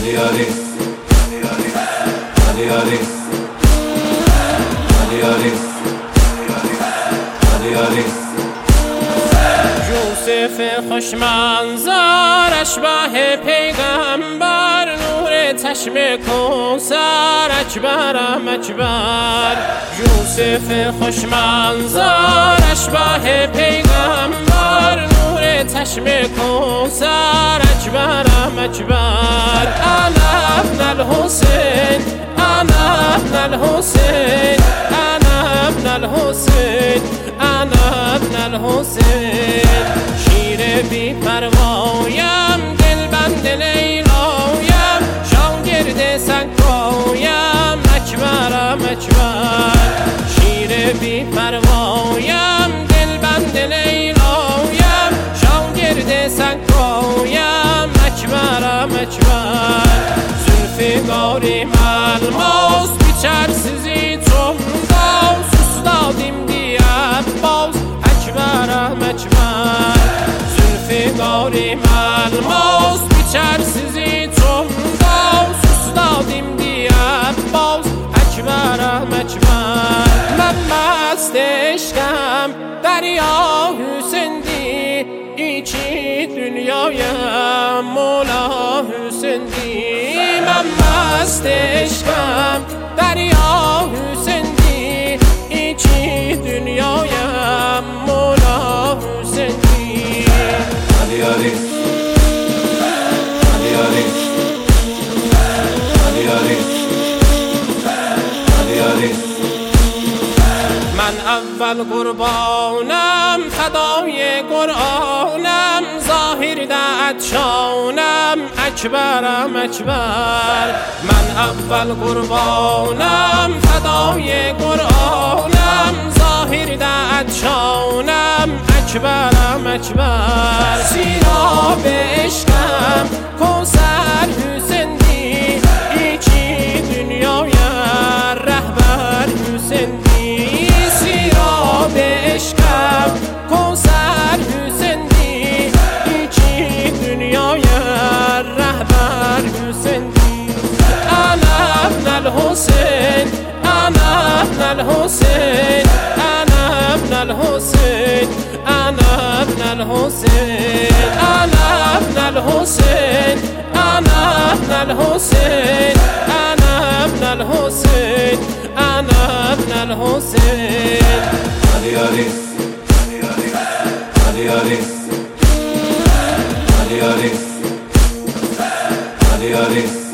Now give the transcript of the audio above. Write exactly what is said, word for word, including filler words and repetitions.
Ali Ali Ali Ali Ali Ali Ali Ali یوسف خوشمنظر اشبه پیغمبر نور چشم کوثر اکبرم اکبر یوسف خوشمنظر اشبه پیغمبر نور چشم کوثر اکبرم اکبر انا ابن الحسین انا ابن الحسین انا ابن الحسین انا ابن الحسین شیر بی پروایم دل بند لیلایم شاگرد سکایم اکبرم اکبر شیر بی پروایم دل بند لیلایم شاگرد سکایم اکبرم اکبر زلفگاریم الماس biçersizi çomdan susladım diye boz ekberem ekber zülfigarim elmas biçersizi çomdan susladım diye boz ekberem ekber ben mest eşkem derya Hüsendi iki dünyaya Mola Hüsendi ben mest eşkem derya Hüsendi iki dünyaya Mola Hüsendi Ali Ali Ali Ali Ali Ali Ali Ali من اول قربانم فدای قرآنم ظاهر دعت شانم اکبرم اکبر من اول قربانم فدای قرآنم ظاهر دعت شانم اکبرم اکبر سیراب عشقم کوثر حسندی ایکی dünyaya rehber Hüsendi sirab eşkem Koser Hüsendi iki dünyaya rehber Hüsendi ana ibnel Hüseyin ana ibnel Hüseyin ana ibnel Hüseyin ana ibnel Hüseyin ana ibnel Hüseyin ana ibnel Hüseyin ana ibnel Hüseyin ana ibnel Hüseyin Ali Ali Ali Ali Ali Ali Ali Ali